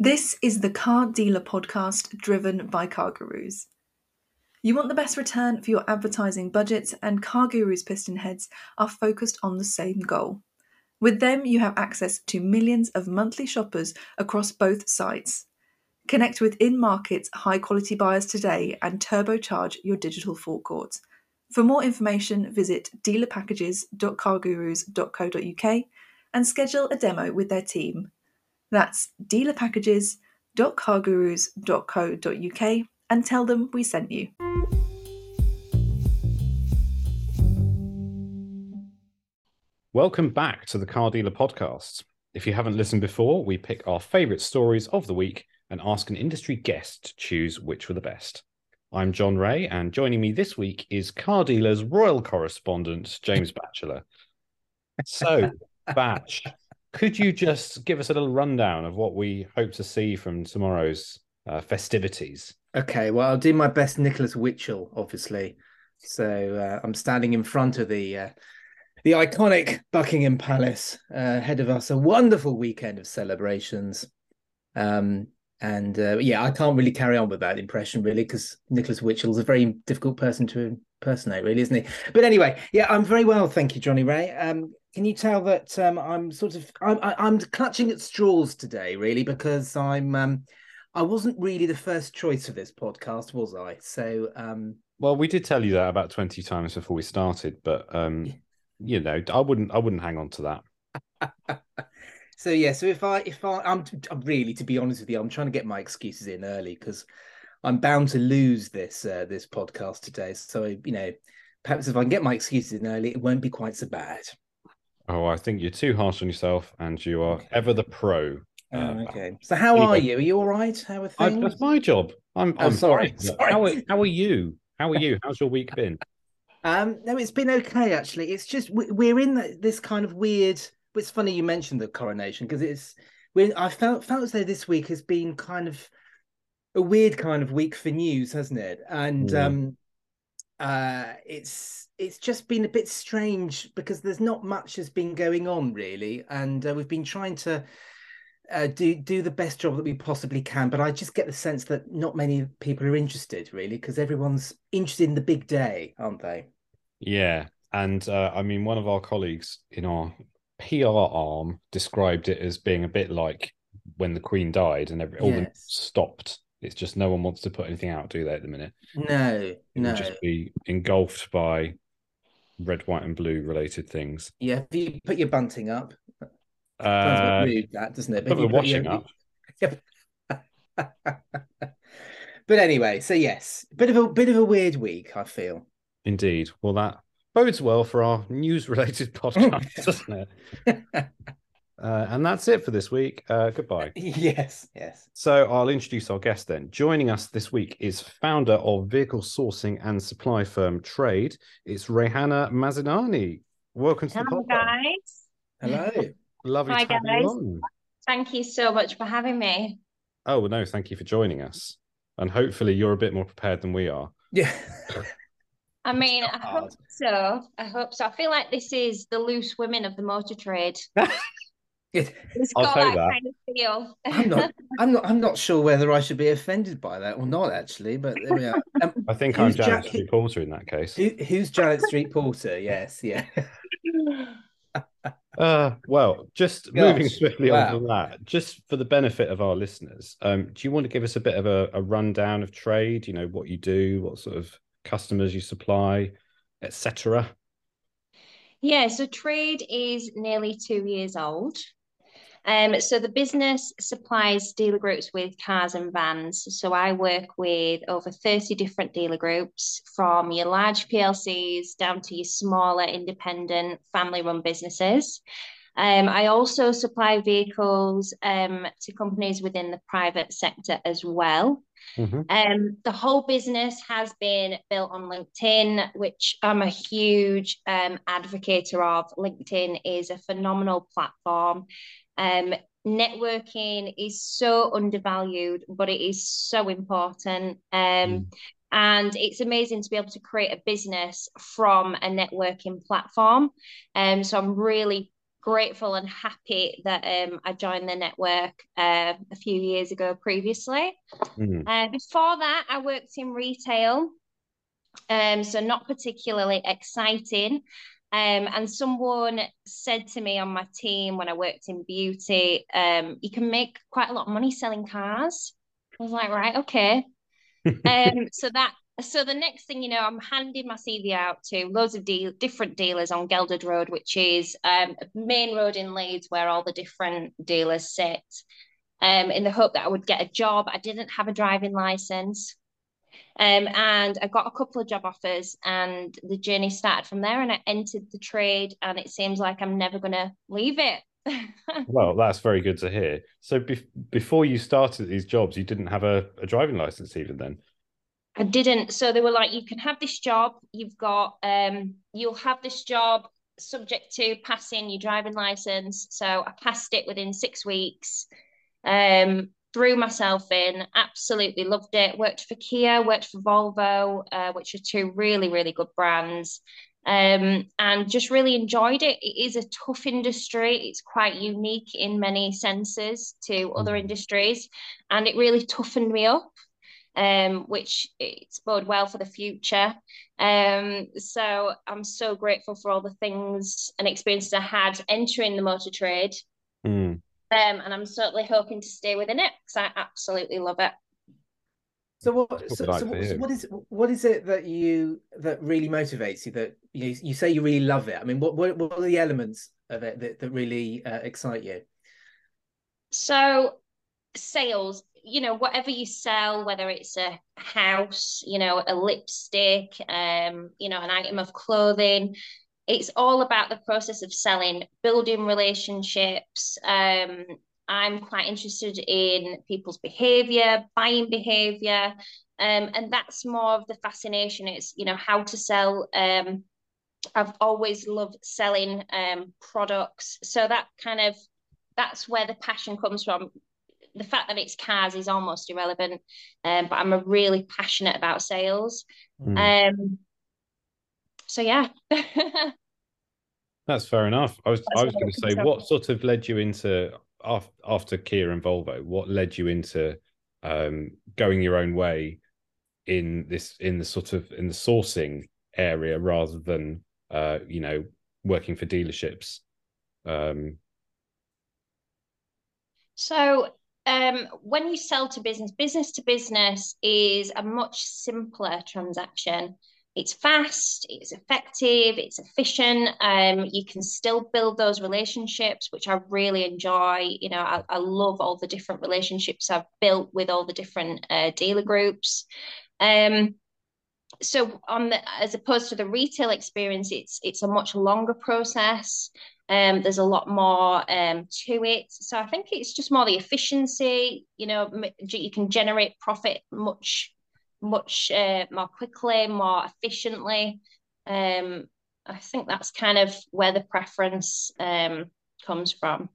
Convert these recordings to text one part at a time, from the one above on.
This is the Car Dealer podcast driven by Car Gurus. You want the best return for your advertising budget, and Car Gurus piston heads are focused on the same goal. With them, you have access to millions of monthly shoppers across both sites. Connect with in-market, high-quality buyers today and turbocharge your digital forecourt. For more information, visit dealerpackages.cargurus.co.uk and schedule a demo with their team. That's dealerpackages.cargurus.co.uk and tell them we sent you. Welcome back to the Car Dealer podcast. If you haven't listened before, we pick our favourite stories of the week and ask an industry guest to choose which were the best. I'm John Ray, and joining me this week is Car Dealer's royal correspondent, James Batchelor. So, Batch, could you just give us a little rundown of what we hope to see from tomorrow's festivities? Okay, well, I'll do my best Nicholas Witchell, obviously. So I'm standing in front of the iconic Buckingham Palace. Ahead of us, a wonderful weekend of celebrations. I can't really carry on with that impression, really, because Nicholas Witchell is a very difficult person to impersonate, really, isn't he? But anyway, yeah, I'm very well, thank you, Johnny Ray. Can you tell that I'm clutching at straws today, really, because I wasn't really the first choice of this podcast, was I? So, well, we did tell you that about 20 times before we started, but you know, I wouldn't hang on to that. So yeah, so I'm really, to be honest with you, I'm trying to get my excuses in early because I'm bound to lose this podcast today. So perhaps if I can get my excuses in early, it won't be quite so bad. Oh, I think you're too harsh on yourself, and you are ever the pro. Okay. So how are you? Are you all right? How are things? That's my job. I'm sorry. Fine. How are you? How's your week been? No, it's been okay actually. It's just we're in this kind of weird. It's funny you mentioned the coronation because I felt as though this week has been kind of a weird kind of week for news, hasn't it? And it's just been a bit strange because there's not much has been going on really, and we've been trying to do the best job that we possibly can, but I just get the sense that not many people are interested really because everyone's interested in the big day, aren't they? Yeah, and I mean, one of our colleagues in our PR arm described it as being a bit like when the Queen died and all the stopped. It's just no one wants to put anything out, do they, at the minute? No. It would just be engulfed by red, white, and blue related things. Yeah, if you put your bunting up, sounds a bit rude, that, doesn't it? But the washing up. But anyway, so yes, bit of a weird week, I feel. Indeed. Well, that bodes well for our news-related podcast, doesn't it? And that's it for this week. Goodbye. Yes. So I'll introduce our guest then. Joining us this week is founder of vehicle sourcing and supply firm Trade. It's Rehana Mazinani. Welcome to the podcast. Guys. Hello. Lovely to have you on. Thank you so much for having me. Oh, well, no, thank you for joining us. And hopefully you're a bit more prepared than we are. Yeah. I mean, I hope so. I feel like this is the loose women of the motor trade. It's got that kind of feel. I'm not sure whether I should be offended by that or not, actually. But there we are. I think I'm Janet Street Porter in that case. Who's Janet Street Porter? Yes, yeah. Well, just moving swiftly on from that, just for the benefit of our listeners, do you want to give us a bit of a rundown of Trade? You know, what you do, what sort of customers you supply, etc. Yeah, so Trade is nearly 2 years old. So the business supplies dealer groups with cars and vans. So I work with over 30 different dealer groups, from your large PLCs down to your smaller independent family-run businesses. I also supply vehicles to companies within the private sector as well. Mm-hmm. The whole business has been built on LinkedIn, which I'm a huge advocate of. LinkedIn is a phenomenal platform. Networking is so undervalued, but it is so important. And it's amazing to be able to create a business from a networking platform. So I'm really grateful and happy that I joined the network a few years ago previously. Before that, I worked in retail, so not particularly exciting. And someone said to me on my team when I worked in beauty, you can make quite a lot of money selling cars. I was like, right, okay. So the next thing you know, I'm handing my CV out to loads of different dealers on Gelderd Road, which is a main road in Leeds where all the different dealers sit, in the hope that I would get a job. I didn't have a driving license. And I got a couple of job offers, and the journey started from there, and I entered the trade, and it seems like I'm never going to leave it. Well, that's very good to hear. So before you started these jobs, you didn't have a driving license even then? I didn't. So they were like, you can have this job. You'll have this job subject to passing your driving license. So I passed it within 6 weeks. Threw myself in, absolutely loved it. Worked for Kia, worked for Volvo, which are two really, really good brands. And just really enjoyed it. It is a tough industry. It's quite unique in many senses to other industries, and it really toughened me up, which it's bode well for the future. So I'm so grateful for all the things and experiences I had entering the motor trade. And I'm certainly hoping to stay within it because I absolutely love it. So what is it that really motivates you, that you say you really love it? I mean, what are the elements of it that really excite you? So sales, whatever you sell, whether it's a house, a lipstick, an item of clothing, it's all about the process of selling, building relationships. I'm quite interested in people's behavior, buying behavior, and that's more of the fascination. It's, how to sell. I've always loved selling products. So that's where the passion comes from. The fact that it's cars is almost irrelevant, but I'm really passionate about sales. So yeah. That's fair enough. I was going to say, what sort of led you into, after Kia and Volvo, what led you into going your own way in the sourcing area rather than working for dealerships? So when you sell to business to business is a much simpler transaction. It's fast, it's effective, it's efficient. You can still build those relationships, which I really enjoy. I love all the different relationships I've built with all the different dealer groups. So as opposed to the retail experience, it's a much longer process. There's a lot more to it. So I think it's just more the efficiency. You can generate profit much more quickly, more efficiently. I think that's kind of where the preference comes from.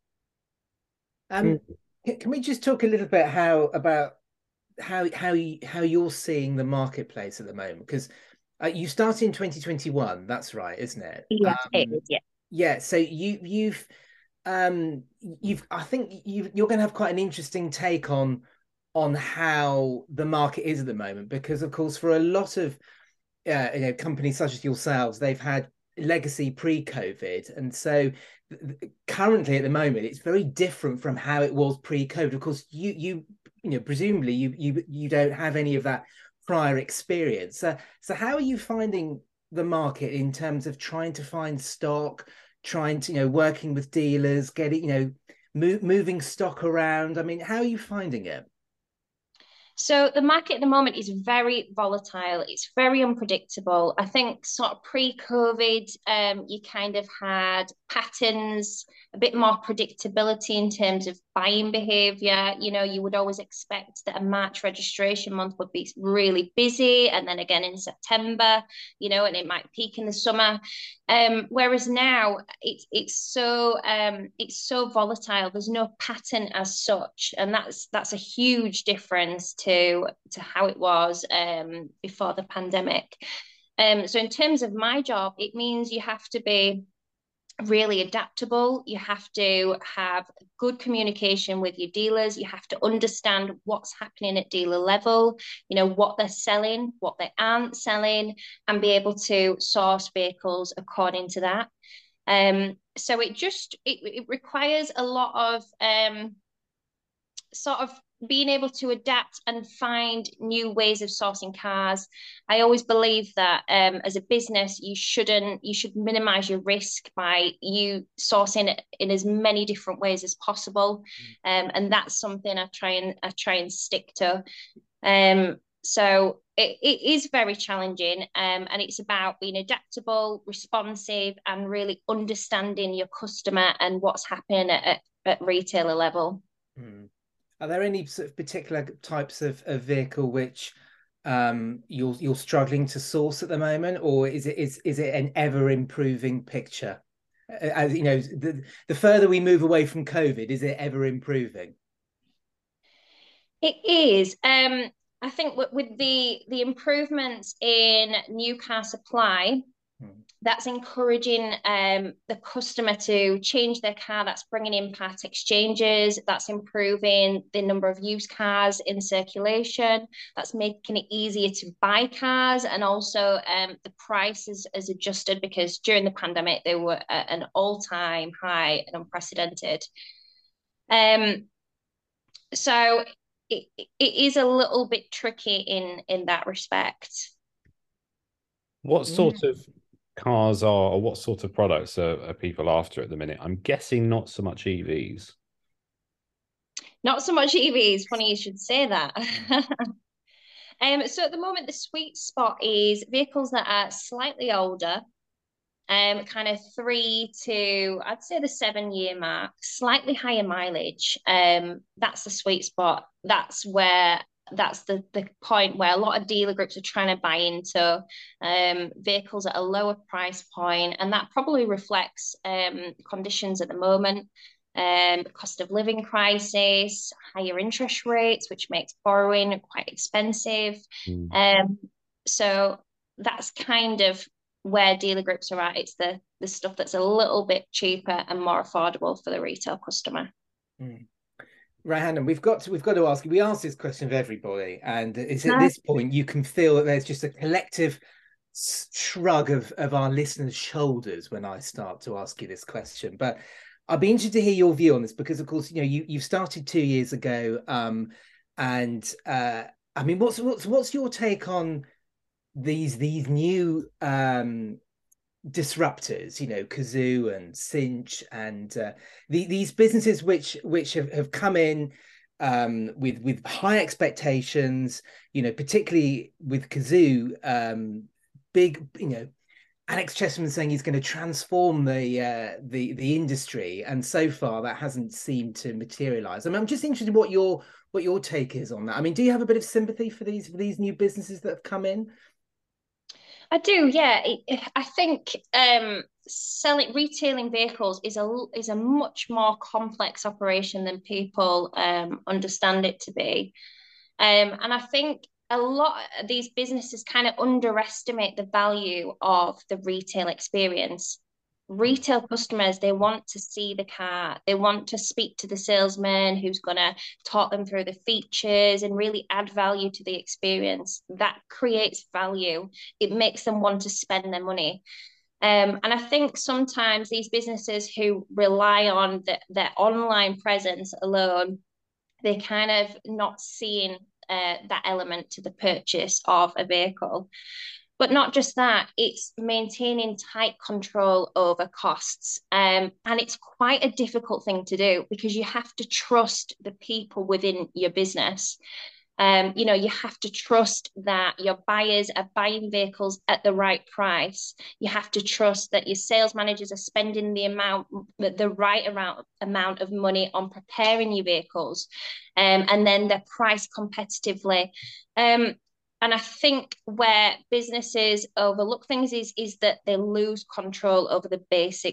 Can we just talk a little bit about how you're seeing the marketplace at the moment? Because you started in 2021, that's right, isn't it? Yes, it is, yeah. Yeah, so you're going to have quite an interesting take on how the market is at the moment, because of course for a lot of companies such as yourselves, they've had legacy pre-COVID, and so currently at the moment it's very different from how it was pre-COVID. Of course, you presumably you don't have any of that prior experience. So how are you finding the market in terms of trying to find stock, trying to working with dealers, getting moving stock around? I mean, how are you finding it? So the market at the moment is very volatile. It's very unpredictable. I think sort of pre-COVID, you kind of had patterns, a bit more predictability in terms of buying behavior. You would always expect that a March registration month would be really busy, and then again in September, and it might peak in the summer. Whereas now it's so volatile. There's no pattern as such, and that's a huge difference to how it was before the pandemic. So in terms of my job, it means you have to be really adaptable. You have to have good communication with your dealers. You have to understand what's happening at dealer level, what they're selling, what they aren't selling, and be able to source vehicles according to that. So it requires a lot of sort of being able to adapt and find new ways of sourcing cars. I always believe that as a business, you should minimize your risk by you sourcing it in as many different ways as possible, and that's something I try and stick to. So it is very challenging, and it's about being adaptable, responsive, and really understanding your customer and what's happening at retailer level. Are there any sort of particular types of vehicle which you're struggling to source at the moment, or is it an ever improving picture? As you know, the further we move away from COVID, is it ever improving? It is. I think with the improvements in new car supply, that's encouraging the customer to change their car. That's bringing in part exchanges. That's improving the number of used cars in circulation. That's making it easier to buy cars. And also the price is adjusted because during the pandemic, they were at an all-time high and unprecedented. So it is a little bit tricky in that respect. What sort of cars or what sort of products are people after at the minute? I'm guessing not so much EVs. Not so much EVs. Funny you should say that. So at the moment, the sweet spot is vehicles that are slightly older, kind of 3 to, I'd say, the 7-year mark, slightly higher mileage. That's the sweet spot. That's the point where a lot of dealer groups are trying to buy into vehicles at a lower price point, and that probably reflects conditions at the moment, cost of living crisis, higher interest rates, which makes borrowing quite expensive. So that's kind of where dealer groups are at. It's the stuff that's a little bit cheaper and more affordable for the retail customer. Raihanna, we've got to ask you. We ask this question of everybody, and it's at this point you can feel that there's just a collective shrug of our listeners' shoulders when I start to ask you this question. But I'd be interested to hear your view on this because, of course, you started 2 years ago, and I mean, what's your take on these new disruptors, Cazoo and Cinch and these businesses which have come in with high expectations, particularly with Cazoo, big, Alex Chesterman saying he's going to transform the industry, and so far that hasn't seemed to materialize. I mean, I'm just interested in what your take is on that. I mean, do you have a bit of sympathy for these new businesses that have come in? I do, yeah. I think retailing vehicles is a much more complex operation than people understand it to be, and I think a lot of these businesses kind of underestimate the value of the retail experience. Retail customers, they want to see the car, they want to speak to the salesman who's going to talk them through the features and really add value to the experience. That creates value. It makes them want to spend their money. And I think sometimes these businesses who rely on their online presence alone, they're kind of not seeing that element to the purchase of a vehicle. But not just that, it's maintaining tight control over costs. And it's quite a difficult thing to do because you have to trust the people within your business. You have to trust that your buyers are buying vehicles at the right price. You have to trust that your sales managers are spending the right amount of money on preparing your vehicles, and then they're priced competitively. And I think where businesses overlook things is that they lose control over the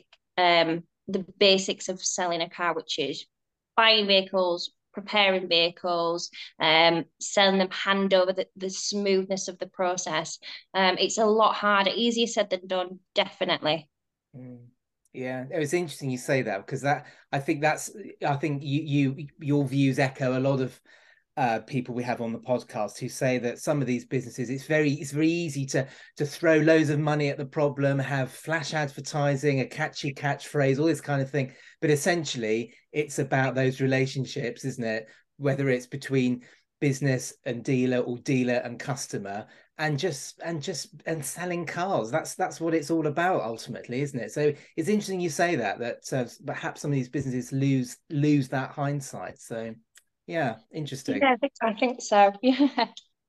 basics of selling a car, which is buying vehicles, preparing vehicles, selling them, hand over the smoothness of the process. It's a lot harder, easier said than done, definitely. Yeah, it was interesting you say that, because I think your views echo a lot of people we have on the podcast who say that some of these businesses, it's very easy to throw loads of money at the problem, have flash advertising, a catchy catchphrase, all this kind of thing. But essentially, it's about those relationships, isn't it? Whether it's between business and dealer, or dealer and customer, and selling cars. That's what it's all about ultimately, isn't it? So it's interesting you say that perhaps some of these businesses lose that hindsight. So yeah, interesting. Yeah, I think so. Yeah.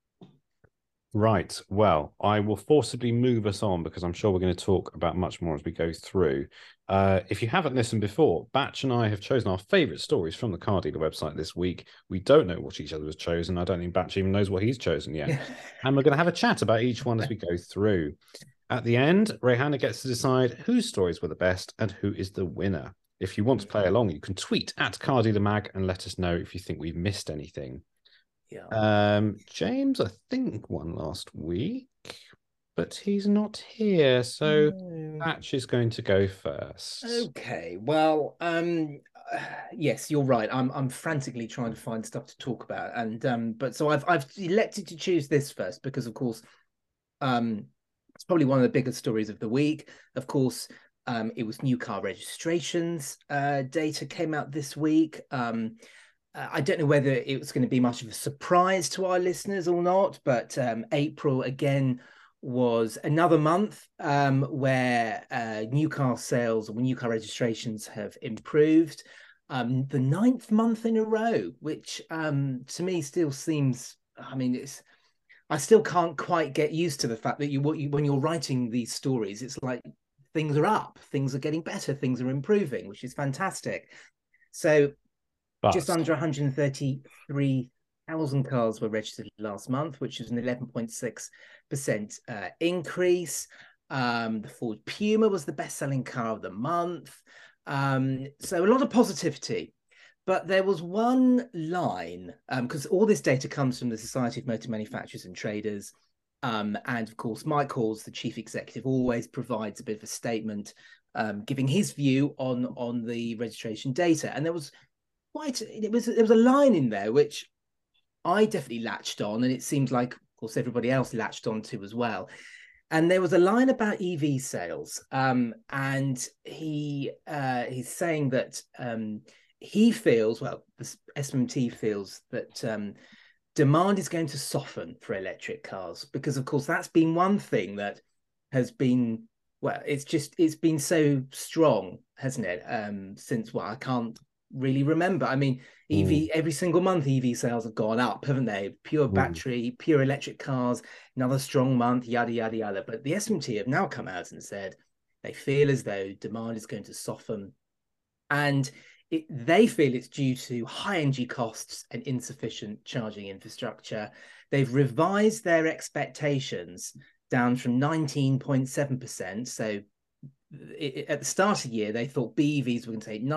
Right. Well, I will forcibly move us on because I'm sure we're going to talk about much more as we go through. If you haven't listened before, Batch and I have chosen our favourite stories from the Car Dealer website this week. We don't know what each other has chosen. I don't think Batch even knows what he's chosen yet. And we're going to have a chat about each one as we go through. At the end, Rayhana gets to decide whose stories were the best and who is the winner. If you want to play along, you can tweet at Car Dealer Mag and let us know if you think we've missed anything. Yeah. James, I think, won last week, but he's not here, so Batch is going to go first. Okay. Well, yes, you're right. I'm frantically trying to find stuff to talk about, and but so I've elected to choose this first because, of course, it's probably one of the biggest stories of the week. Of course, it was new car registrations data came out this week. I don't know whether it was going to be much of a surprise to our listeners or not, but April again was another month where new car sales or new car registrations have improved. The ninth month in a row, which to me still seems, I mean, I still can't quite get used to the fact that when you're writing these stories, it's like things are up, things are getting better, things are improving, which is fantastic. So just under 133,000 cars were registered last month, which is an 11.6% increase. The Ford Puma was the best-selling car of the month. So a lot of positivity. But there was one line, because all this data comes from the Society of Motor Manufacturers and Traders. And of course, Mike Halls, the chief executive, always provides a bit of a statement giving his view on the registration data. And there was there was a line in there which I definitely latched on, and it seems like, of course, everybody else latched onto as well. And there was a line about EV sales, and he's saying that he feels, well, the SMMT feels that demand is going to soften for electric cars because, of course, that's been one thing that has been, well, it's been so strong, hasn't it? Since, well, I can't really remember. I mean, every single month EV sales have gone up, haven't they? Pure battery, pure electric cars, another strong month, yada yada yada. But the SMT have now come out and said they feel as though demand is going to soften, and they feel it's due to high energy costs and insufficient charging infrastructure. They've revised their expectations down from 19.7%. So at the start of the year, they thought BEVs were going to take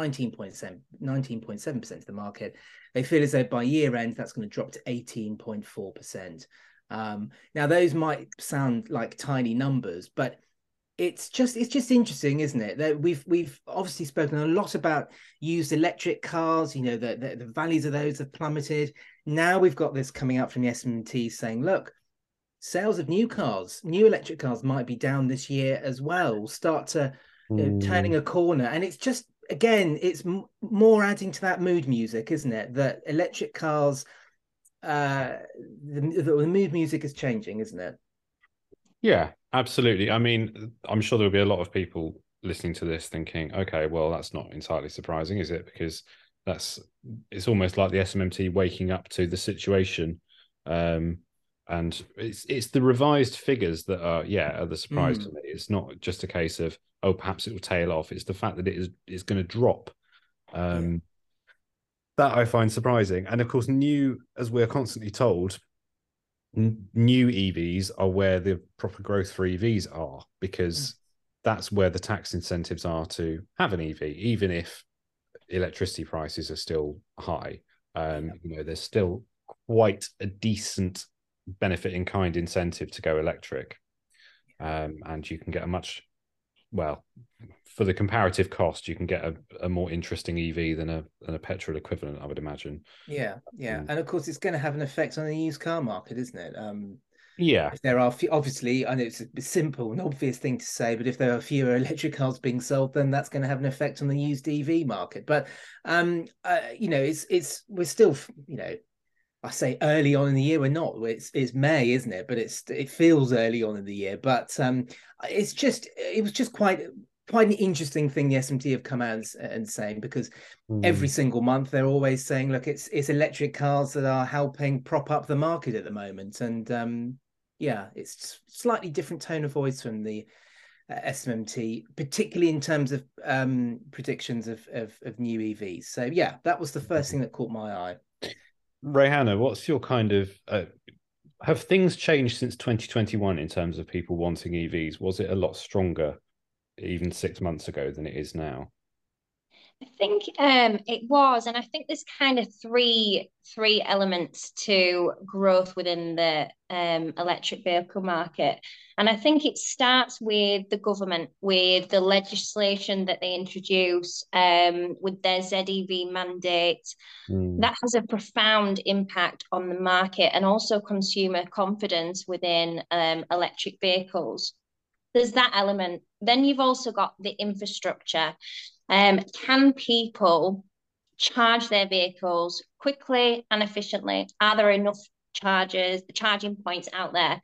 19.7% of the market. They feel as though by year end, that's going to drop to 18.4%. Now, those might sound like tiny numbers, but it's just interesting, isn't it? That we've obviously spoken a lot about used electric cars. You know, the values of those have plummeted. Now we've got this coming out from the SMT saying, look, sales of new electric cars might be down this year as well. We'll start to turning a corner, and it's just, again, it's more adding to that mood music, isn't it? That electric cars, the mood music is changing, isn't it? Yeah, absolutely. I mean, I'm sure there'll be a lot of people listening to this thinking, okay, well, that's not entirely surprising, is it? Because it's almost like the SMMT waking up to the situation. And it's the revised figures that are the surprise to me. It's not just a case of, oh, perhaps it will tail off. It's the fact that it's going to drop. That I find surprising. And of course, as we're constantly told, new EVs are where the proper growth for EVs are, because that's where the tax incentives are to have an EV, even if electricity prices are still high. There's still quite a decent benefit in kind incentive to go electric, and you can get a much well, for the comparative cost, you can get a more interesting EV than a petrol equivalent, I would imagine. Yeah. And of course, it's going to have an effect on the used car market, isn't it? Yeah. If there are obviously, I know it's a simple and obvious thing to say, but if there are fewer electric cars being sold, then that's going to have an effect on the used EV market. But we're still, I say early on in the year. We're not. It's May, isn't it? But it feels early on in the year. But it was just quite an interesting thing the SMT have come out and saying, because every single month they're always saying, look, it's electric cars that are helping prop up the market at the moment, and it's slightly different tone of voice from the SMT, particularly in terms of predictions of new EVs. So yeah, that was the first thing that caught my eye. Rayhana, what's your kind of have things changed since 2021 in terms of people wanting EVs? Was it a lot stronger even 6 months ago than it is now? I think it was, and I think there's kind of three elements to growth within the electric vehicle market. And I think it starts with the government, with the legislation that they introduce, with their ZEV mandate. That has a profound impact on the market and also consumer confidence within electric vehicles. There's that element. Then you've also got the infrastructure. Can people charge their vehicles quickly and efficiently? Are there enough charging points out there?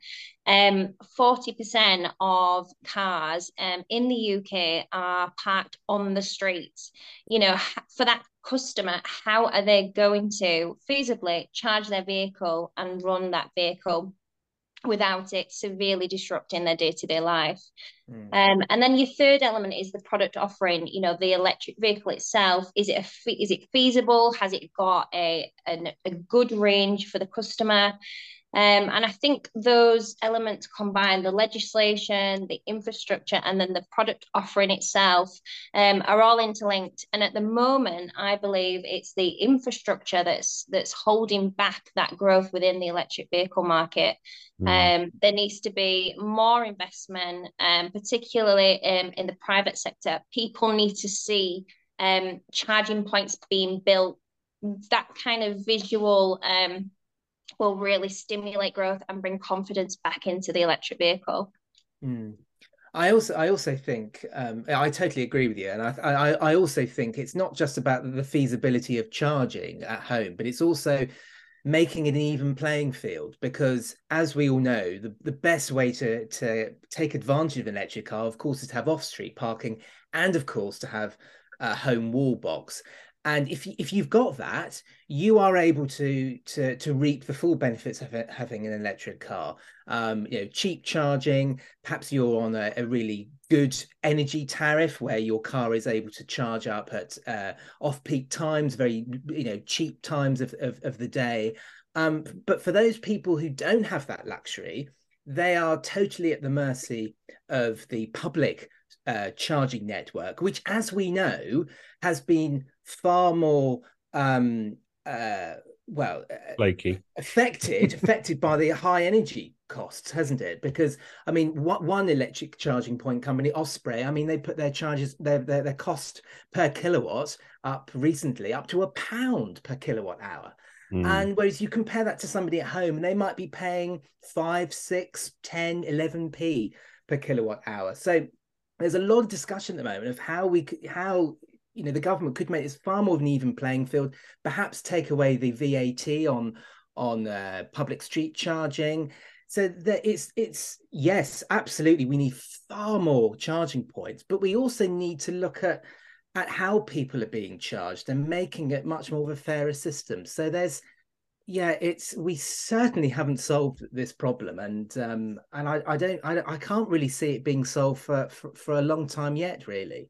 40% of cars in the UK are parked on the streets. For that customer, how are they going to feasibly charge their vehicle and run that vehicle without it severely disrupting their day-to-day life? And then your third element is the product offering. The electric vehicle itself, is it feasible? Has it got a good range for the customer? And I think those elements combine, the legislation, the infrastructure, and then the product offering itself, are all interlinked. And at the moment, I believe it's the infrastructure that's holding back that growth within the electric vehicle market. There needs to be more investment, particularly in the private sector. People need to see charging points being built. That kind of visual will really stimulate growth and bring confidence back into the electric vehicle. I also think I totally agree with you, and I also think it's not just about the feasibility of charging at home, but it's also making it an even playing field, because as we all know, the best way to take advantage of an electric car, of course, is to have off-street parking, and of course to have a home wall box. And if you've got that, you are able to reap the full benefits of having an electric car. Cheap charging. Perhaps you're on a really good energy tariff where your car is able to charge up at off-peak times, very cheap times of the day. But for those people who don't have that luxury, they are totally at the mercy of the public charging network, which, as we know, has been far more flaky, affected by the high energy costs, hasn't it? Because I mean, one electric charging point company, Osprey, I mean, they put their charges, their cost per kilowatt up recently up to £1 per kilowatt hour. And whereas you compare that to somebody at home, and they might be paying 5, 6, 10, 11p per kilowatt hour. So there's a lot of discussion at the moment of how the government could make this far more of an even playing field, perhaps take away the VAT on public street charging. So that it's yes, absolutely, we need far more charging points, but we also need to look at how people are being charged and making it much more of a fairer system. So we certainly haven't solved this problem, and I can't really see it being solved for a long time yet, really.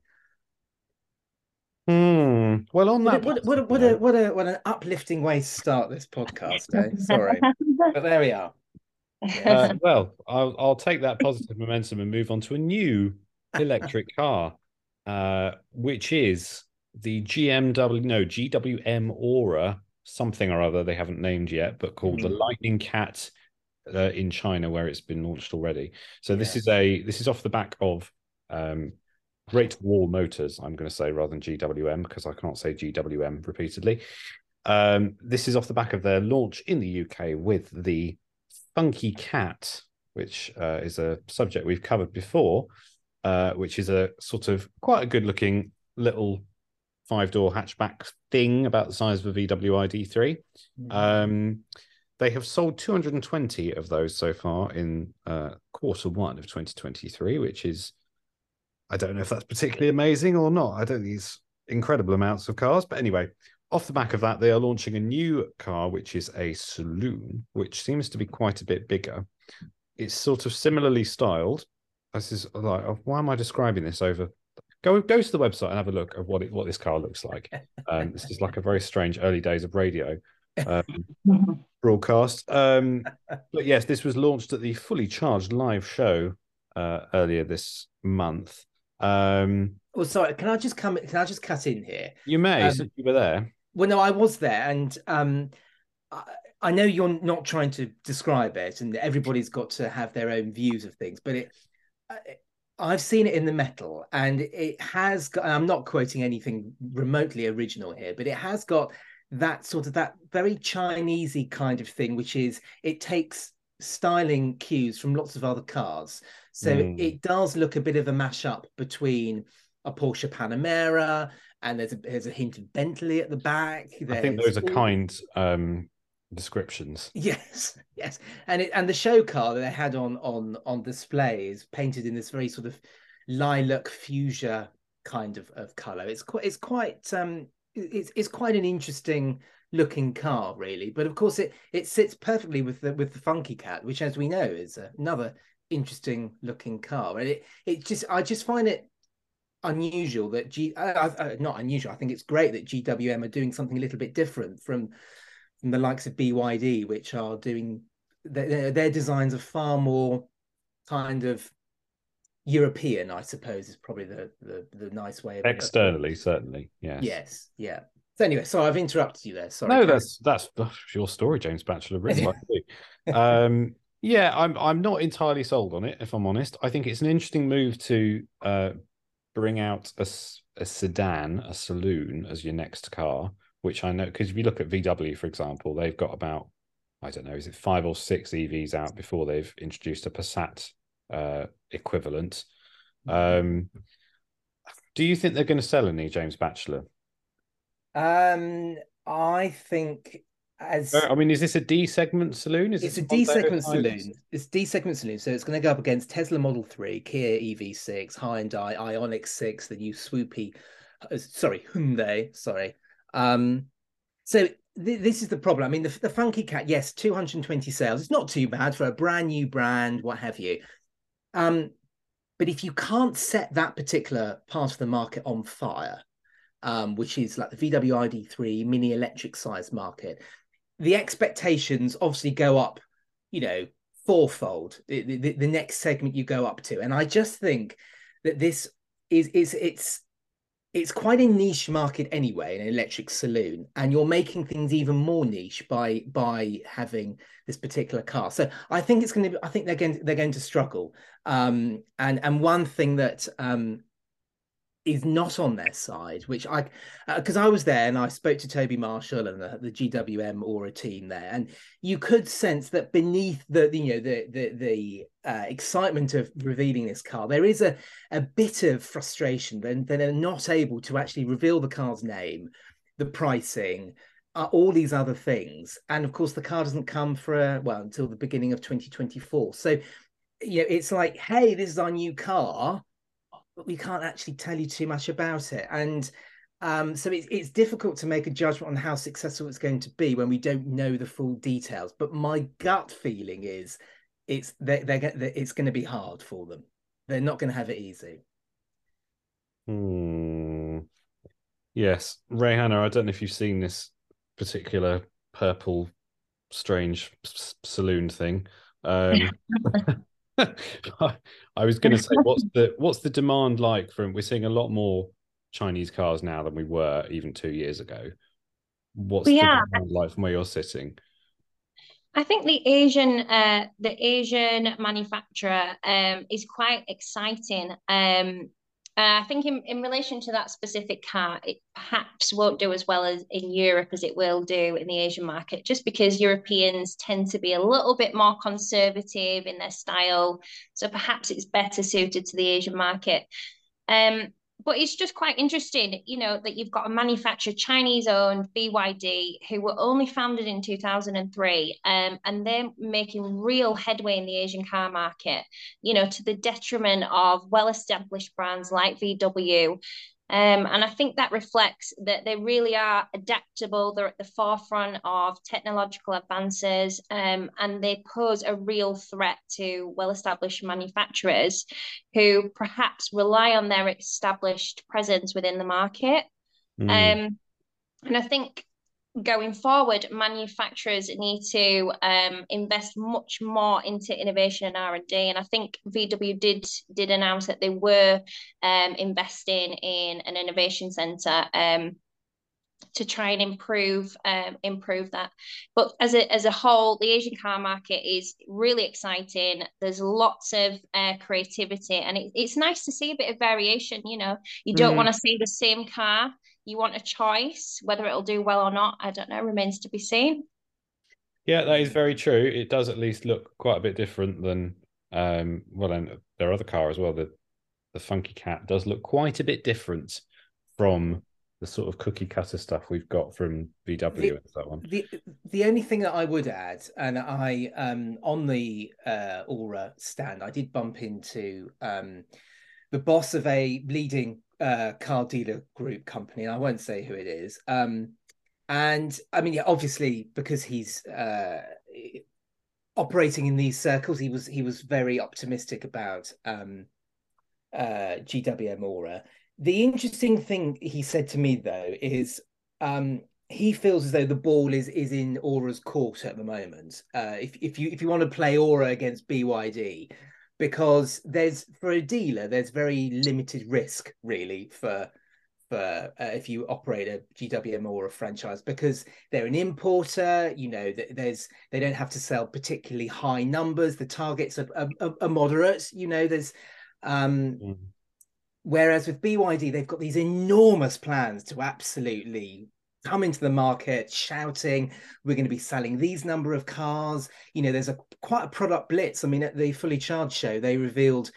Well, on that, what an uplifting way to start this podcast. Sorry, but there we are. Yeah. Well, I'll take that positive momentum and move on to a new electric car, which is the GWM Aura something or other they haven't named yet, but called the Lightning Cat in China, where it's been launched already. So this is off the back of Great Wall Motors, I'm going to say, rather than GWM, because I can't say GWM repeatedly. This is off the back of their launch in the UK with the Funky Cat, which is a subject we've covered before, which is a sort of quite a good-looking little 5-door hatchback thing about the size of a VW ID3. They have sold 220 of those so far in Q1 of 2023, which is, I don't know if that's particularly amazing or not. I don't think it's incredible amounts of cars. But anyway, off the back of that, they are launching a new car, which is a saloon, which seems to be quite a bit bigger. It's sort of similarly styled. This is like, why am I describing this over? Go to the website and have a look at what this car looks like. This is like a very strange early days of radio broadcast. But yes, this was launched at the Fully Charged live show earlier this month. Well, sorry, can I just cut in here? You may, since you were there. Well, no, I was there, and I know you're not trying to describe it, and everybody's got to have their own views of things, but I've seen it in the metal, and it has got, I'm not quoting anything remotely original here, but it has got that sort of that very Chinesey kind of thing, which is it takes styling cues from lots of other cars. So it does look a bit of a mashup between a Porsche Panamera, and there's a hint of Bentley at the back. I think those are kind descriptions. Yes, and the show car that they had on display is painted in this very sort of lilac fuchsia kind of color. It's quite an interesting looking car, really. But of course, it sits perfectly with the Funky Cat, which, as we know, is another interesting looking car. And I just find it unusual that not unusual. I think it's great that GWM are doing something a little bit different from the likes of BYD, which are doing their designs are far more kind of European, I suppose, is probably the nice way of externally, certainly. Yes. Yeah. So anyway, sorry, I've interrupted you there. Sorry. No, that's your story, James Batchelor. Really like you. Yeah, I'm not entirely sold on it, if I'm honest. I think it's an interesting move to bring out a sedan, a saloon, as your next car, which I know, because if you look at VW, for example, they've got about, I don't know, is it 5 or 6 EVs out before they've introduced a Passat equivalent. Do you think they're going to sell any, James Batchelor? I think is this a D segment saloon? It's a D segment saloon. It's D segment saloon, so it's going to go up against Tesla Model 3, Kia EV6, Hyundai Ioniq 6, the new swoopy, Hyundai. Sorry. So this is the problem. I mean, the Funky Cat, yes, 220 sales. It's not too bad for a brand new brand, what have you. But if you can't set that particular part of the market on fire, which is like the VW ID3 mini electric size market, the expectations obviously go up, fourfold, the next segment you go up to. And I just think that this it's quite a niche market anyway, an electric saloon, and you're making things even more niche by having this particular car. So I think it's going to be, I think they're going to struggle. And one thing that is not on their side, which because I was there and I spoke to Toby Marshall and the GWM Aura team there, and you could sense that beneath the excitement of revealing this car, there is a bit of frustration that they're not able to actually reveal the car's name, the pricing, all these other things, and of course the car doesn't come until the beginning of 2024. So it's like, hey, this is our new car, but we can't actually tell you too much about it. And so it's difficult to make a judgment on how successful it's going to be when we don't know the full details. But my gut feeling is it's going to be hard for them. They're not going to have it easy. Yes. Rayhana, I don't know if you've seen this particular purple strange saloon thing. I was going to say, what's the demand like from? We're seeing a lot more Chinese cars now than we were even 2 years ago. What's the demand like from where you're sitting? I think the Asian manufacturer is quite exciting. I think in relation to that specific car, it perhaps won't do as well as in Europe as it will do in the Asian market, just because Europeans tend to be a little bit more conservative in their style. So perhaps it's better suited to the Asian market. But it's just quite interesting, that you've got a manufacturer, Chinese-owned BYD, who were only founded in 2003, and they're making real headway in the Asian car market, to the detriment of well-established brands like VW. And I think that reflects that they really are adaptable. They're at the forefront of technological advances, and they pose a real threat to well-established manufacturers who perhaps rely on their established presence within the market. And I think going forward, manufacturers need to invest much more into innovation and R&D. And I think VW did announce that they were investing in an innovation centre to try and improve that. But as a whole, the Asian car market is really exciting. There's lots of creativity, and it's nice to see a bit of variation. You don't want to see the same car. You want a choice. Whether it'll do well or not, I don't know, remains to be seen. Yeah, that is very true. It does at least look quite a bit different than and their other car as well. The Funky Cat does look quite a bit different from the sort of cookie cutter stuff we've got from VW and that one. The only thing that I would add, and I on the Aura stand, I did bump into the boss of a leading car dealer group company. I won't say who it is. And I mean, obviously, because he's operating in these circles, he was very optimistic about GWM Aura. The interesting thing he said to me, though, is he feels as though the ball is in Aura's court at the moment. If you want to play Aura against BYD, because for a dealer, there's very limited risk really for if you operate a GWM Aura franchise, because they're an importer. They don't have to sell particularly high numbers. The targets are moderate. There's whereas with BYD, they've got these enormous plans to absolutely come into the market shouting, we're going to be selling these number of cars. There's quite a product blitz. I mean, at the Fully Charged show, they revealed,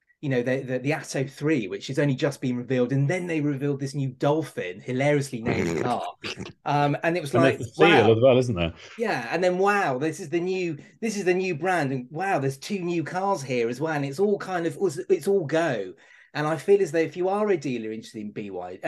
the Atto 3, which has only just been revealed, and then they revealed this new Dolphin, hilariously named car. And it was like, wow, as well, isn't there? Yeah, and then wow, this is the new brand, and wow, there's 2 new cars here as well, and it's all it's all go. And I feel as though if you are a dealer interested in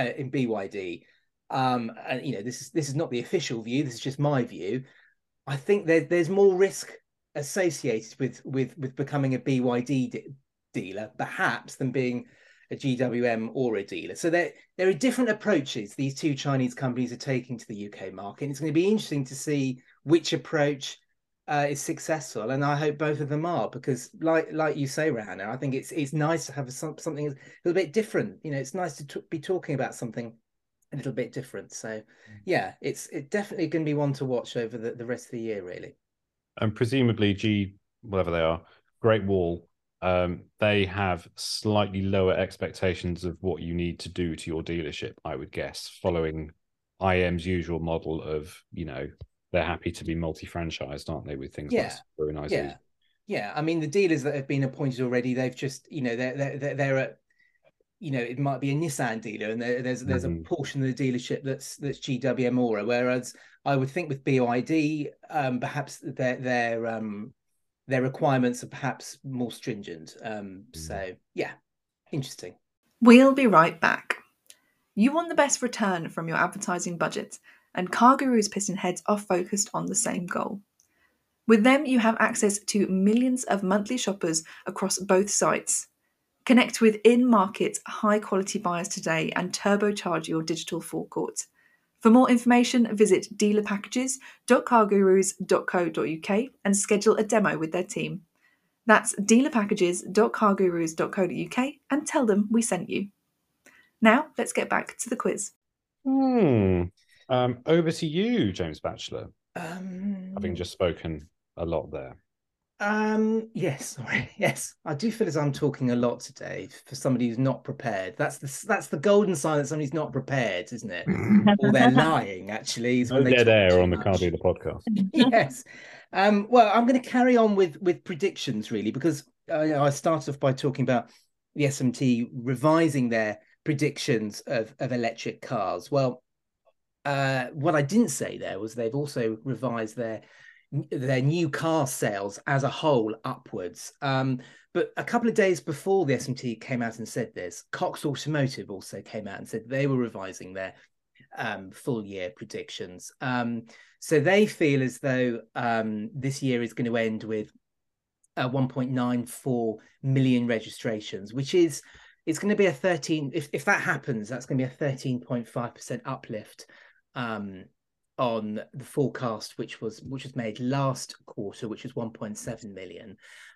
BYD, and this is not the official view, this is just my view, I think there's more risk associated with becoming a BYD dealer perhaps than being a GWM or a dealer. So there are different approaches these 2 Chinese companies are taking to the UK market, and it's going to be interesting to see which approach is successful, and I hope both of them are, because like you say, Rahana, I think it's nice to have something a little bit different. It's nice to be talking about something a little bit different. So yeah, it's definitely going to be one to watch over the rest of the year, really. And presumably whatever they are, Great Wall, they have slightly lower expectations of what you need to do to your dealership, I would guess, following IM's usual model of, they're happy to be multi-franchised, aren't they, with things like very nice. Yeah. I mean, the dealers that have been appointed already, they've just, they're at, it might be a Nissan dealer, and there's a portion of the dealership that's GWM Aura, whereas I would think with BYD, perhaps their requirements are perhaps more stringent. So yeah, interesting. We'll be right back. You want the best return from your advertising budget, and CarGurus Piston Heads are focused on the same goal. With them, you have access to millions of monthly shoppers across both sites. Connect with in-market, high-quality buyers today and turbocharge your digital forecourt. For more information, visit dealerpackages.cargurus.co.uk and schedule a demo with their team. That's dealerpackages.cargurus.co.uk and tell them we sent you. Now, let's get back to the quiz. Over to you, James Batchelor. Having just spoken a lot there. Yes, sorry. Yes, I do feel as I'm talking a lot today for somebody who's not prepared. That's the golden sign that somebody's not prepared, isn't it? Or they're lying, actually, is No when they dead talk air too on the Car much. Dealer podcast. Yes. Well, I'm going to carry on with predictions, really, because I started off by talking about the SMT revising their predictions of electric cars. Well, what I didn't say there was they've also revised their new car sales as a whole upwards. But a couple of days before the SMT came out and said this, Cox Automotive also came out and said they were revising their full year predictions. So they feel as though this year is going to end with 1.94 million registrations, which is it's going to be a 13. If that happens, that's going to be a 13.5% uplift on the forecast, which was made last quarter, which was 1.7 million.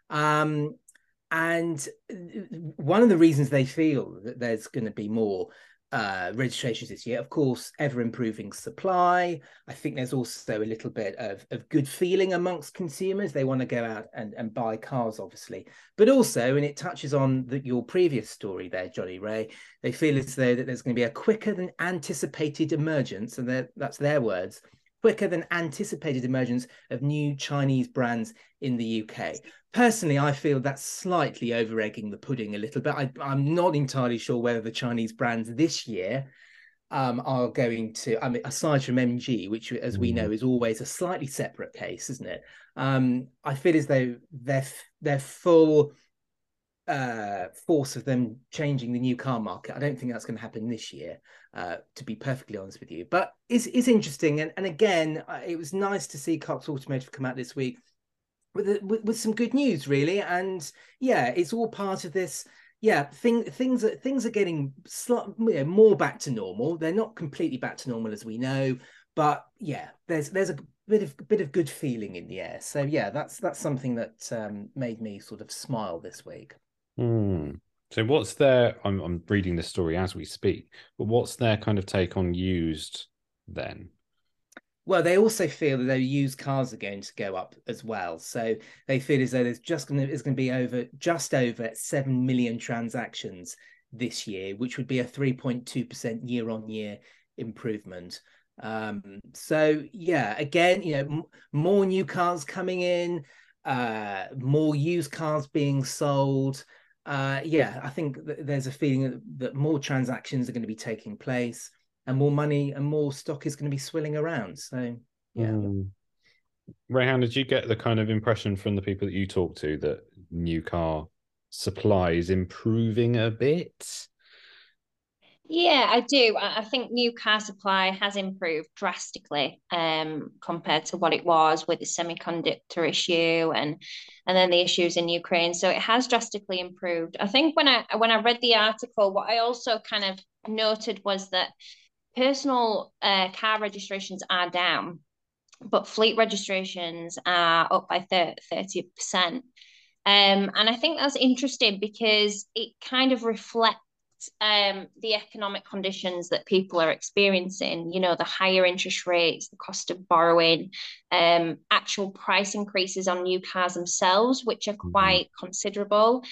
And one of the reasons they feel that there's going to be more registrations this year, of course, ever improving supply. I think there's also a little bit of good feeling amongst consumers. They want to go out and buy cars, obviously, but also, and it touches on your previous story there, Johnny Ray, they feel as though that there's going to be a quicker than anticipated emergence, and that's their words, quicker than anticipated emergence of new Chinese brands in the UK. Personally, I feel that's slightly over-egging the pudding a little bit. I'm not entirely sure whether the Chinese brands this year are going to, I mean, aside from MG, which, as we know, is always a slightly separate case, isn't it? I feel as though their full force of them changing the new car market, I don't think that's going to happen this year, to be perfectly honest with you. But it's interesting. And again, it was nice to see Cox Automotive come out this week with some good news, really. And yeah, it's all part of this. Yeah, things are getting more back to normal. They're not completely back to normal, as we know, but yeah, there's a bit of good feeling in the air. So yeah, that's something that made me sort of smile this week. So what's their? I'm reading this story as we speak, but what's their kind of take on used then? Well, they also feel that their used cars are going to go up as well. So they feel as though there's going to be just over 7 million transactions this year, which would be a 3.2% year-on-year improvement. So yeah, again, more new cars coming in, more used cars being sold. Yeah, I think there's a feeling that more transactions are going to be taking place, and more money and more stock is going to be swilling around. So, yeah. Rayhan, did you get the kind of impression from the people that you talk to that new car supply is improving a bit? Yeah, I do. I think new car supply has improved drastically compared to what it was with the semiconductor issue and then the issues in Ukraine. So it has drastically improved. I think when I read the article, what I also kind of noted was that personal car registrations are down, but fleet registrations are up by 30%. And I think that's interesting because it kind of reflects the economic conditions that people are experiencing, the higher interest rates, the cost of borrowing, actual price increases on new cars themselves, which are quite considerable.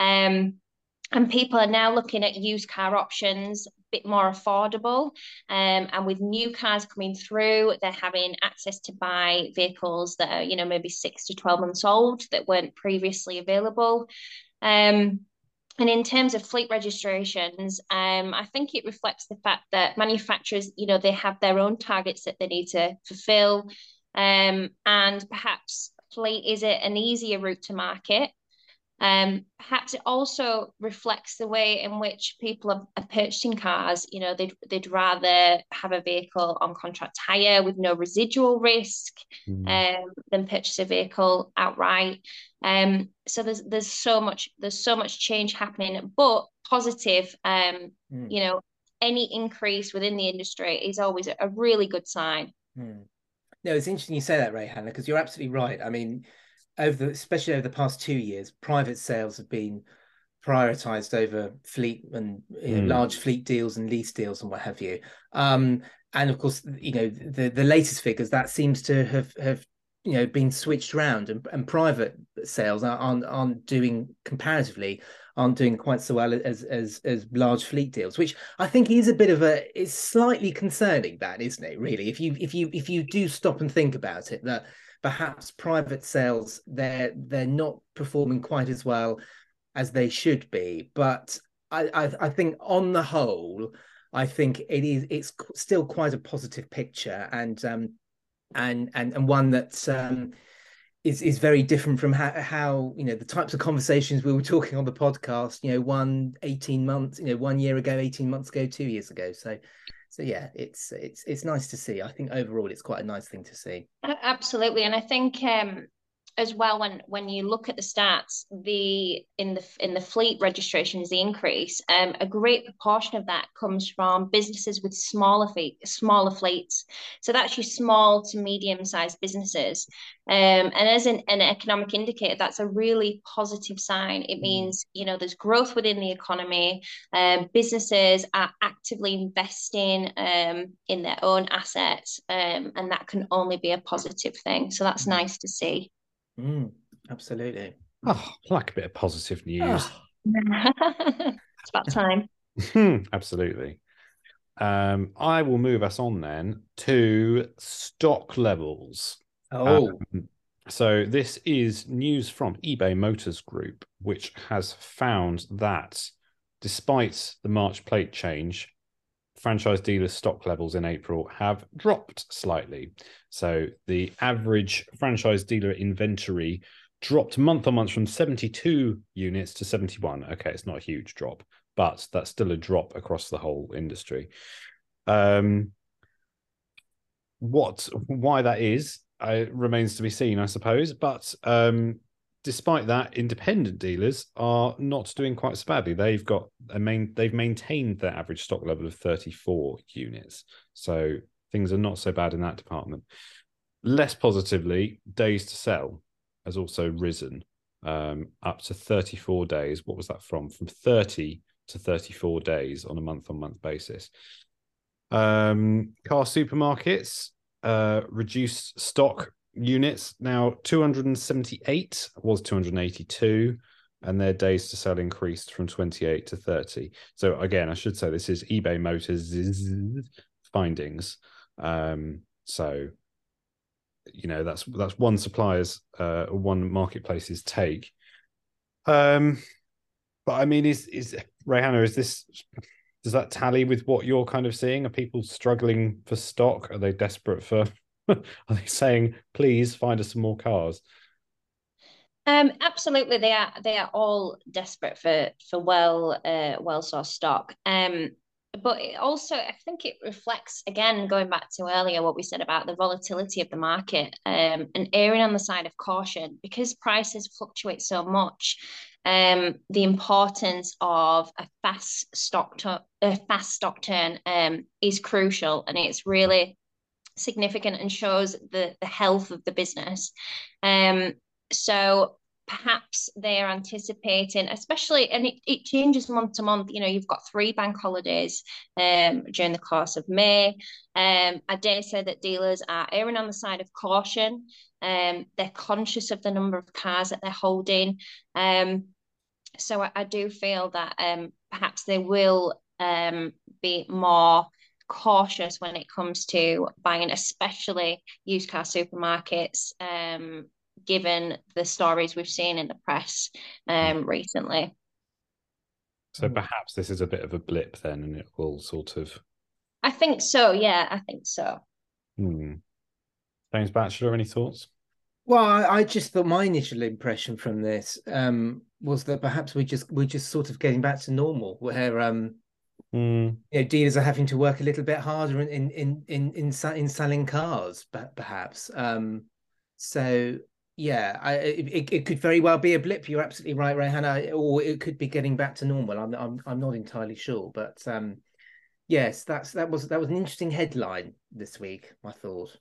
And people are now looking at used car options, a bit more affordable. And with new cars coming through, they're having access to buy vehicles that are, maybe 6 to 12 months old that weren't previously available. And in terms of fleet registrations, I think it reflects the fact that manufacturers, they have their own targets that they need to fulfill. And perhaps fleet is an easier route to market. Perhaps it also reflects the way in which people are purchasing cars. They'd rather have a vehicle on contract hire with no residual risk than purchase a vehicle outright. So there's so much change happening, but positive. Any increase within the industry is always a really good sign. No, it's interesting you say that, Rayhan, because you're absolutely right. I mean, especially over the past 2 years, private sales have been prioritized over fleet and large fleet deals and lease deals and what have you. And of course, the latest figures that seems to have being switched around, and private sales aren't doing comparatively aren't doing quite so well as large fleet deals, which I think is a bit of it's slightly concerning, that, isn't it, really, if you do stop and think about it, that perhaps private sales, they're not performing quite as well as they should be. But I think on the whole, I think it's still quite a positive picture, and one that is very different from how the types of conversations we were talking on the podcast 18 months 1 year ago, 18 months ago, 2 years ago. So yeah, it's nice to see. I think overall it's quite a nice thing to see. Absolutely. And I think as well, when you look at the stats, in the fleet registrations, the increase, a great proportion of that comes from businesses with smaller fleets. So that's your small to medium sized businesses. And as an economic indicator, that's a really positive sign. It means there's growth within the economy. Businesses are actively investing in their own assets, and that can only be a positive thing. So that's nice to see. Absolutely. Oh, I like a bit of positive news. It's about time. Absolutely. I will move us on then to stock levels. So this is news from eBay Motors Group, which has found that despite the March plate change, franchise dealer stock levels in April have dropped slightly. So the average franchise dealer inventory dropped month on month from 72 units to 71. Okay, it's not a huge drop, but that's still a drop across the whole industry. Why that is remains to be seen, I suppose. But despite that, independent dealers are not doing quite so badly. They've maintained their average stock level of 34 units. So things are not so bad in that department. Less positively, days to sell has also risen up to 34 days. What was that from? From 30 to 34 days on a month-on-month basis. Car supermarkets reduced stock units, now 278, was 282, and their days to sell increased from 28 to 30. So again, I should say this is eBay Motors' findings. So that's one supplier's one marketplace's take. But I mean, is Rayhana, does that tally with what you're kind of seeing? Are people struggling for stock? Are they desperate for are they saying, please find us some more cars? Absolutely, they are all desperate for well sourced stock. But it also, I think it reflects, again, going back to earlier, what we said about the volatility of the market, and erring on the side of caution, because prices fluctuate so much. The importance of a fast stock turn is crucial, and it's really significant and shows the health of the business. So perhaps they are anticipating, especially, and it changes month to month. You've got 3 bank holidays during the course of May. I dare say that dealers are erring on the side of caution. They're conscious of the number of cars that they're holding. So I do feel that perhaps they will be more cautious when it comes to buying, especially used car supermarkets, given the stories we've seen in the press recently. So perhaps this is a bit of a blip then, and it will sort of... I think so, yeah, I think so. James Batchelor, any thoughts? Well, I just thought my initial impression from this was that perhaps we're just sort of getting back to normal, where dealers are having to work a little bit harder in selling cars, perhaps. So yeah, it could very well be a blip. You're absolutely right, Rayhana, or it could be getting back to normal. I'm not entirely sure, but yes, that was an interesting headline this week, I thought.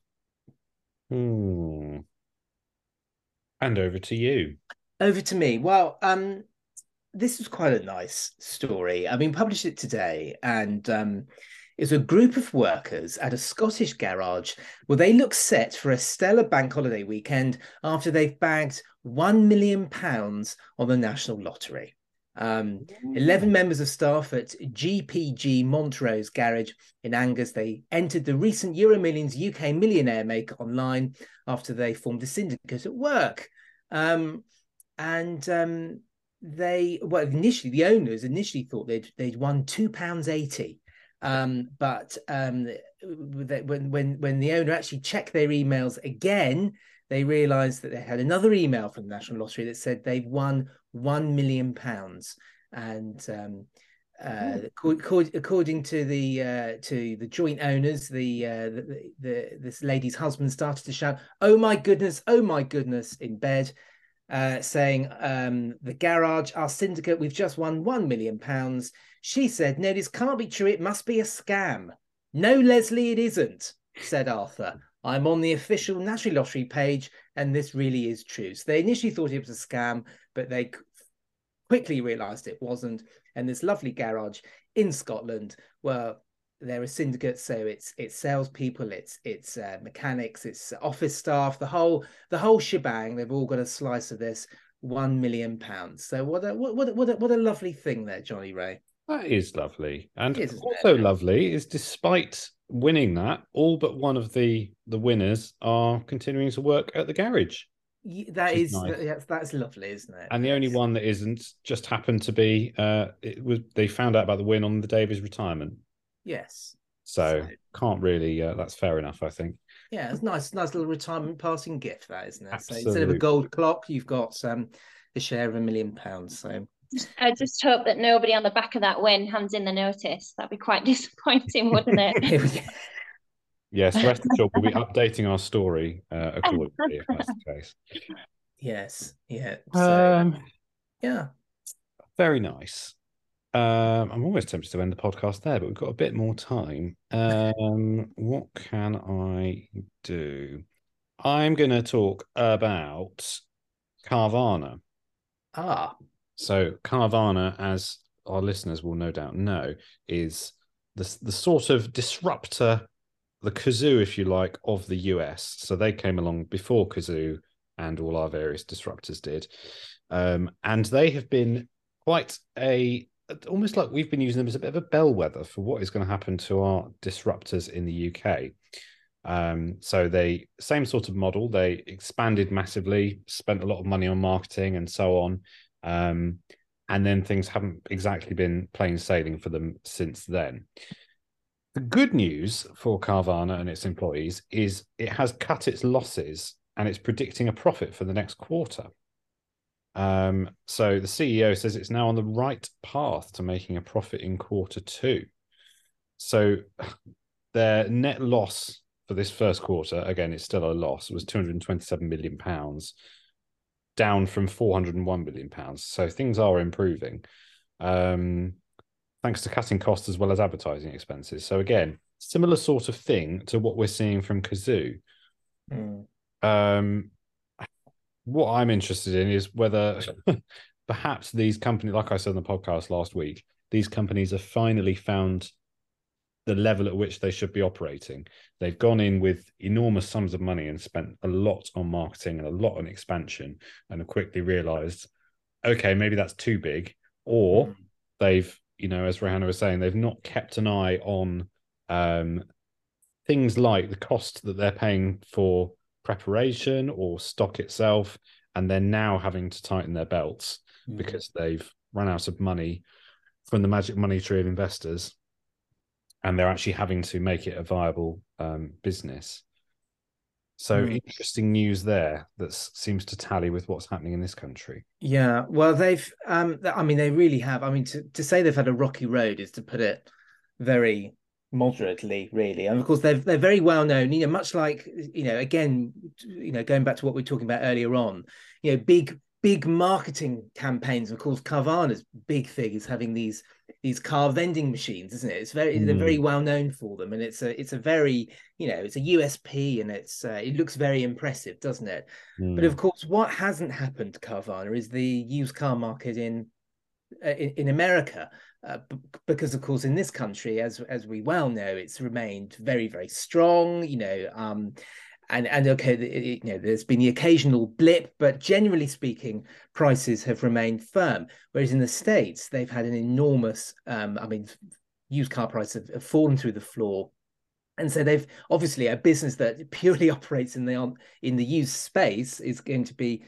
And over to you. Over to me. Well, this was quite a nice story. I mean, published it today, and is a group of workers at a Scottish garage where they look set for a stellar bank holiday weekend after they've bagged £1 million on the National Lottery. 11 members of staff at GPG Montrose Garage in Angus, they entered the recent EuroMillions UK Millionaire Maker online after they formed a syndicate at work. The owners initially thought they'd won £2.80. But when the owner actually checked their emails again, they realised that they had another email from the National Lottery that said they've won £1 million. And according to the joint owners, this lady's husband started to shout, oh my goodness," in bed, saying, "The garage, our syndicate, we've just won £1 million. She said, "No, this can't be true. It must be a scam." "No, Leslie, it isn't," said Arthur. "I'm on the official National Lottery page, and this really is true." So they initially thought it was a scam, but they quickly realised it wasn't. And this lovely garage in Scotland, well, they're a syndicate, so it's salespeople, it's mechanics, it's office staff, the whole shebang. They've all got a slice of this £1 million. So what a lovely thing there, Johnny Ray. That is lovely. And also lovely is, despite winning that, all but one of the winners are continuing to work at the garage. That's lovely, isn't it? And the only one that isn't just happened to be they found out about the win on the day of his retirement. Yes. So can't really that's fair enough, I think. Yeah, it's nice little retirement passing gift, that, isn't it? Absolutely. So instead of a gold clock, you've got the share of £1 million. So I just hope that nobody on the back of that win hands in the notice. That'd be quite disappointing, wouldn't it? Yes, rest assured we'll be updating our story accordingly if that's the case. Yes, yeah. So, yeah. Very nice. I'm almost tempted to end the podcast there, but we've got a bit more time. What can I do? I'm going to talk about Carvana. So Carvana, as our listeners will no doubt know, is the sort of disruptor, the Kazoo, if you like, of the US. So they came along before Kazoo and all our various disruptors did. And they have been quite almost like we've been using them as a bit of a bellwether for what is going to happen to our disruptors in the UK. So they, same sort of model, they expanded massively, spent a lot of money on marketing and so on. And then things haven't exactly been plain sailing for them since then. The good news for Carvana and its employees is it has cut its losses and it's predicting a profit for the next quarter. So the CEO says it's now on the right path to making a profit in Q2. So their net loss for this first quarter, again, it's still a loss, was £227 million, down from £401 million. So things are improving, thanks to cutting costs as well as advertising expenses. So again, similar sort of thing to what we're seeing from Kazoo. What I'm interested in is whether perhaps these companies, like I said on the podcast last week, these companies have finally found the level at which they should be operating. They've gone in with enormous sums of money and spent a lot on marketing and a lot on expansion, and have quickly realized, okay, maybe that's too big. Or they've, as Rohanna was saying, they've not kept an eye on things like the cost that they're paying for preparation or stock itself, and they're now having to tighten their belts because they've run out of money from the magic money tree of investors, and they're actually having to make it a viable business. So interesting news there that seems to tally with what's happening in this country. Yeah, well, they've they really have. I mean, to say they've had a rocky road is to put it very moderately, really. And of course they're very well known, much like, again, going back to what we were talking about earlier on, big marketing campaigns. Of course, Carvana's big thing is having these car vending machines, isn't it? They're very well known for them, and it's a very, it's a USP, and it looks very impressive, doesn't it? But of course, what hasn't happened to Carvana is the used car market in in America, because of course in this country, as we well know, it's remained very, very strong. And okay, there's been the occasional blip, but generally speaking, prices have remained firm. Whereas in the States, they've had an enormous, used car prices have fallen through the floor. And so they've obviously, a business that purely operates in the used space is going to be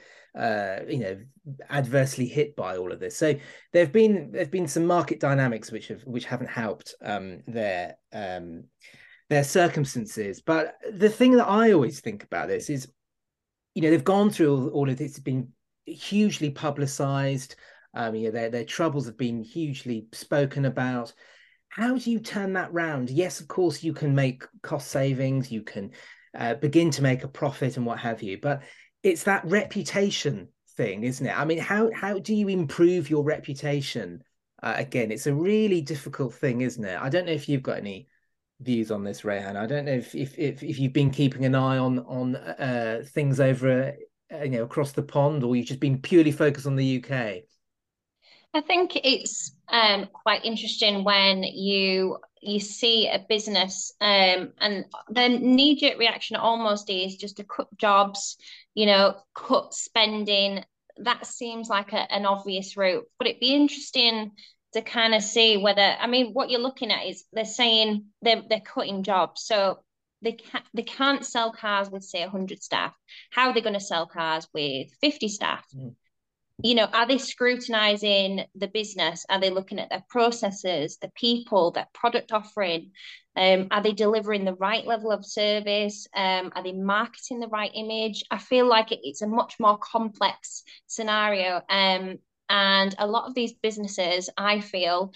adversely hit by all of this. So there've been some market dynamics which haven't helped their circumstances. But the thing that I always think about this is, they've gone through all of this. It's been hugely publicized. Their troubles have been hugely spoken about. How do you turn that round? Yes, of course, you can make cost savings, you can begin to make a profit and what have you, but it's that reputation thing, isn't it? I mean, how do you improve your reputation? Again, it's a really difficult thing, isn't it? I don't know if you've got any views on this, Rayhan. I don't know if you've been keeping an eye on things over across the pond, or you've just been purely focused on the UK. I think it's quite interesting when you see a business and the knee-jerk reaction almost is just to cut jobs, cut spending. That seems like an obvious route, but it'd be interesting to kind of see whether, what you're looking at is they're saying they're cutting jobs, so they can't sell cars with, say, 100 staff. How are they going to sell cars with 50 staff? Are they scrutinizing the business? Are they looking at their processes, the people, their product offering? Are they delivering the right level of service? Are they marketing the right image? I feel like it's a much more complex scenario. And a lot of these businesses, I feel,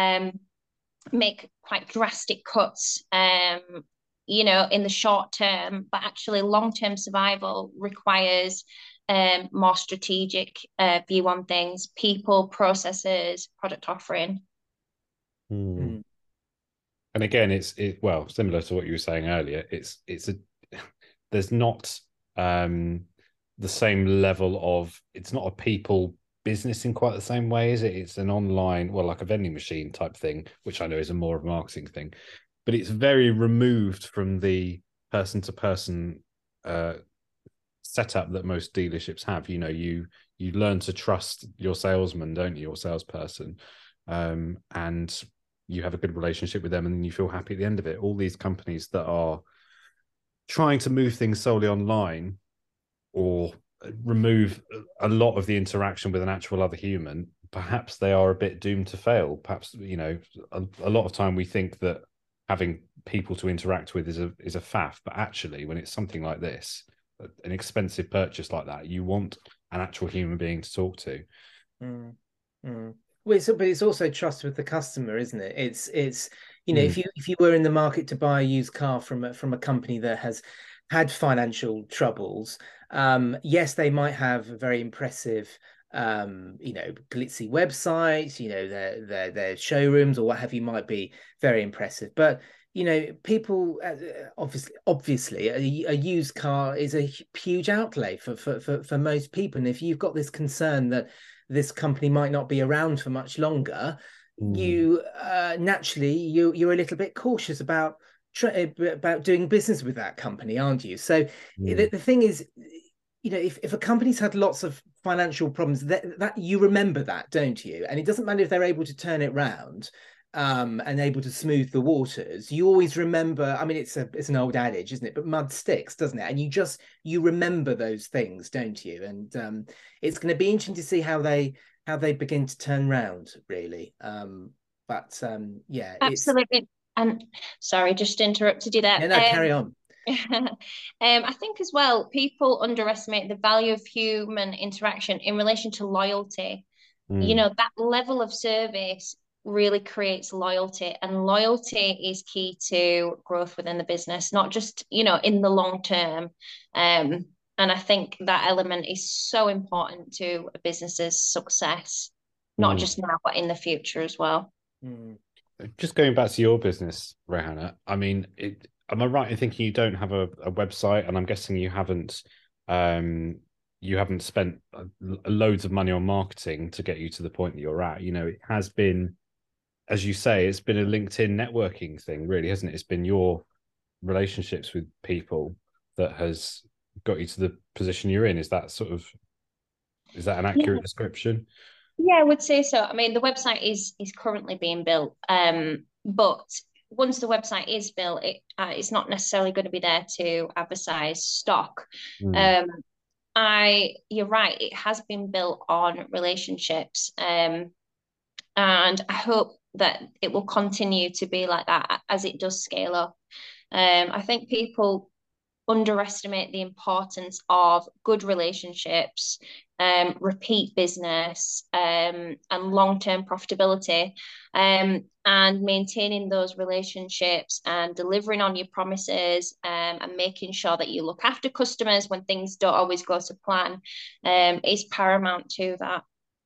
make quite drastic cuts, in the short term, but actually long-term survival requires more strategic view on things, people, processes, product offering. And again, it's similar to what you were saying earlier. There's not the same level of, it's not a people business in quite the same way, is it? It's an online, like a vending machine type thing, which I know is more of a marketing thing, but it's very removed from the person to person setup that most dealerships have. You learn to trust your salesman, don't you, your salesperson, and you have a good relationship with them, and you feel happy at the end of it. All these companies that are trying to move things solely online or remove a lot of the interaction with an actual other human, perhaps they are a bit doomed to fail. Perhaps a lot of time we think that having people to interact with is a faff, but actually when it's something like this, an expensive purchase like that, you want an actual human being to talk to. Well, but it's also trust with the customer, isn't it? It's if you were in the market to buy a used car from a company that has had financial troubles, yes, they might have a very impressive glitzy website, their showrooms or what have you might be very impressive, but people obviously a used car is a huge outlay for most people, and if you've got this concern that this company might not be around for much longer, you naturally you're a little bit cautious about doing business with that company, aren't you? So the thing is, if a company's had lots of financial problems, that you remember that, don't you? And it doesn't matter if they're able to turn it round and able to smooth the waters. You always remember. It's an old adage, isn't it? But mud sticks, doesn't it? And you remember those things, don't you? And it's going to be interesting to see how they begin to turn round, really. Yeah, absolutely. And sorry, just interrupted you there. No, carry on. I think as well, people underestimate the value of human interaction in relation to loyalty. That level of service really creates loyalty, and loyalty is key to growth within the business, not just in the long term. And I think that element is so important to a business's success, not just now but in the future as well. Just going back to your business, Rayhan, am I right in thinking you don't have a website, and I'm guessing you haven't you haven't spent loads of money on marketing to get you to the point that you're at. You know, it has been, as you say, it's been a LinkedIn networking thing, really, hasn't it? It's been your relationships with people that has got you to the position you're in. Is that an accurate description? Yeah, I would say so. I mean, the website is currently being built, but once the website is built, it's not necessarily going to be there to advertise stock. Mm. You're right, it has been built on relationships, and I hope that it will continue to be like that as it does scale up. I think people underestimate the importance of good relationships, repeat business, and long-term profitability, and maintaining those relationships and delivering on your promises, and making sure that you look after customers when things don't always go to plan, is paramount to that.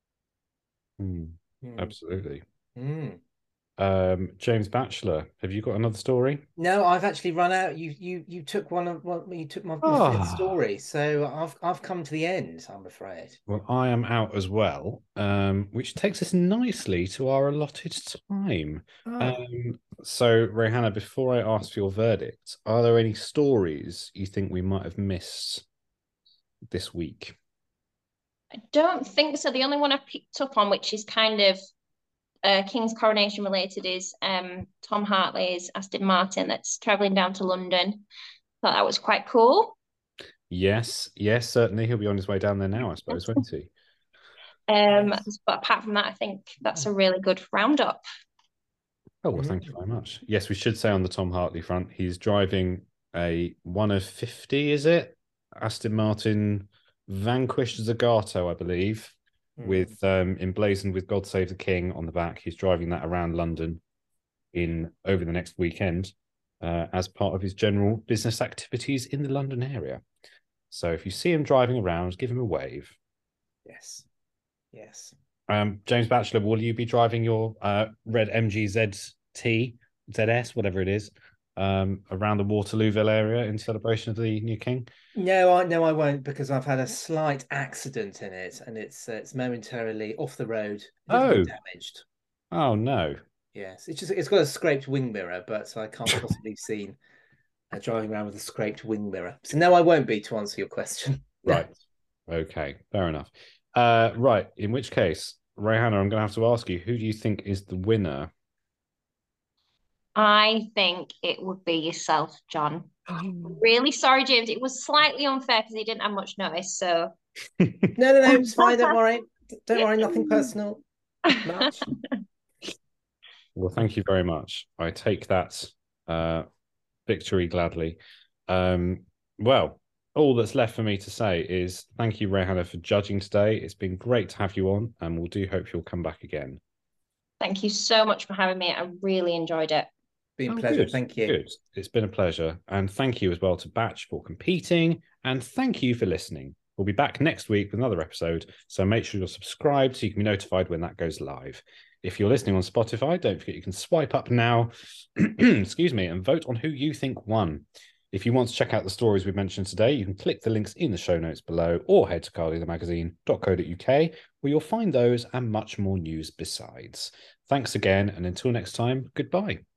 Absolutely. Mm. James Batchelor, have you got another story? No, I've actually run out. You took you took my fifth story, so I've come to the end, I'm afraid. Well, I am out as well, which takes us nicely to our allotted time. So, Rayhana, before I ask for your verdict, are there any stories you think we might have missed this week? I don't think so. The only one I picked up on, which is kind of King's coronation related, is Tom Hartley's Aston Martin that's travelling down to London. Thought that was quite cool. Yes, certainly. He'll be on his way down there now, I suppose, won't he? But apart from that, I think that's a really good roundup. Oh, well, thank you very much. Yes, we should say on the Tom Hartley front, he's driving a 1 of 50, is it? Aston Martin Vanquish Zagato, I believe, with emblazoned with God Save the King on the back. He's driving that around London over the next weekend as part of his general business activities in the London area. So if you see him driving around, give him a wave. Yes. James Batchelor, will you be driving your red MG ZT, ZS, whatever it is, around the Waterlooville area in celebration of the new king? No, I won't, because I've had a slight accident in it, and it's momentarily off the road, a little bit damaged. Oh no! Yes, it's got a scraped wing mirror, but I can't possibly see driving around with a scraped wing mirror. So no, I won't be, to answer your question. Right. Okay. Fair enough. Right. In which case, Rayhana, I'm going to have to ask you, who do you think is the winner? I think it would be yourself, John. Really sorry, James. It was slightly unfair because he didn't have much notice. So no, it's fine. Don't worry. Don't worry. Nothing personal. Much. Well, thank you very much. I take that victory gladly. Well, all that's left for me to say is thank you, Rayhana, for judging today. It's been great to have you on, and we do hope you'll come back again. Thank you so much for having me. I really enjoyed it. Been a pleasure. Good. Thank you. Good. It's been a pleasure. And thank you as well to Batch for competing. And thank you for listening. We'll be back next week with another episode. So make sure you're subscribed so you can be notified when that goes live. If you're listening on Spotify, don't forget you can swipe up now, excuse me, and vote on who you think won. If you want to check out the stories we've mentioned today, you can click the links in the show notes below or head to cardealermagazine.co.uk where you'll find those and much more news besides. Thanks again, and until next time, goodbye.